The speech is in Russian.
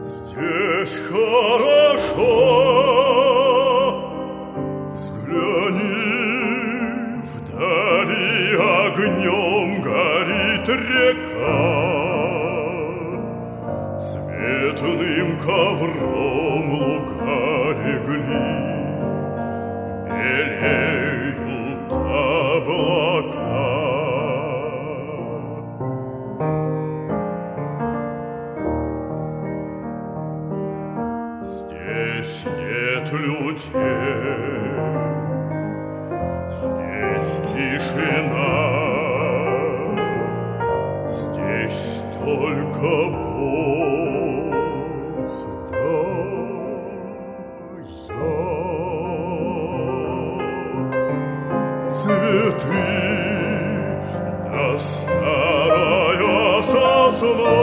Здесь хорошо, взгляни, вдали огнем горит река, цветным ковром луга легли, белеют облака. Здесь нет людей, здесь тишина, здесь только Бог да я. Цветы да старая сосна